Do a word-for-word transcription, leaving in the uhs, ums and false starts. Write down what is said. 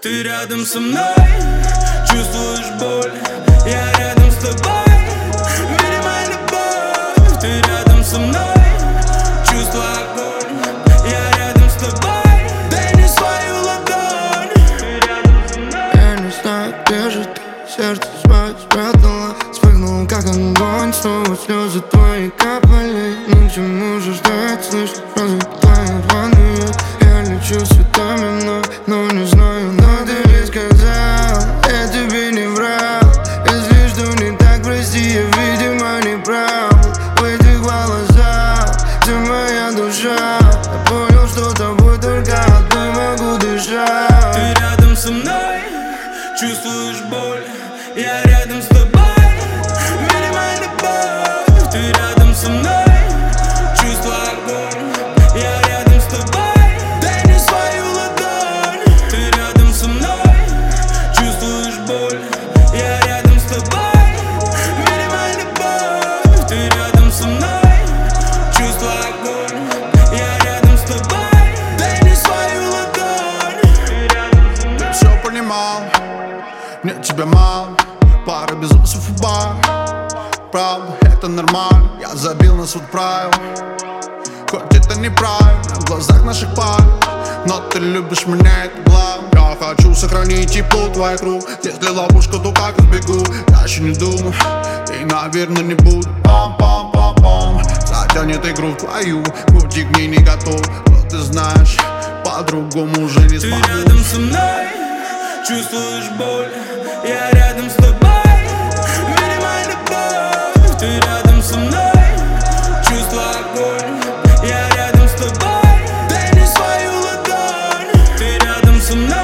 Ты рядом со мной, чувствуешь боль, я рядом с тобой. Видимая любовь, ты рядом со мной, чувство огонь, я рядом с тобой. Дай мне свою ладонь, ты рядом со мной. Я не знаю, где же ты, сердце свое спрятала. Вспыхнул как огонь, снова слезы твои капали. Ни к чему же ждать, слышь, разве твои рваные? Я лечу цветами вновь, но не знаю, но ты ведь сказал, я тебе не врал. Если что не так, прости, я, видимо, не прав. В этих глазах ты моя душа. Я понял, что тобой только одной могу дышать. Ты рядом со мной, чувствуешь боль, я рядом с тобой. Видимая любовь, ты рядом со мной, чувство огонь, я рядом с тобой. Дай мне свою ладонь, ты рядом со мной, чувствуешь боль, я рядом с тобой. Видимая любовь, ты рядом со мной, чувство огонь, я рядом с тобой. Дай мне свою ладонь, ты рядом со мной. Ты все понимал, мне тебя мало, пара безумцев в бар. Правда, это нормально, я забил на суд правил. Хоть это неправильно в глазах наших пар, но ты любишь меня, это главное. Я хочу сохранить тепло твоих рук. Если ловушка, то как избегу? Я еще не думаю и, наверное, не буду. Пам-пам-пам-пам, затянет игру в твою, путь к ней не готов. Но ты знаешь, по-другому уже не смогу. Ты рядом со мной, чувствуешь боль, я рядом с тобой. Видимая любовь, ты рядом со мной, чувство огонь, я рядом с тобой. Дай мне свою ладонь, ты рядом со мной.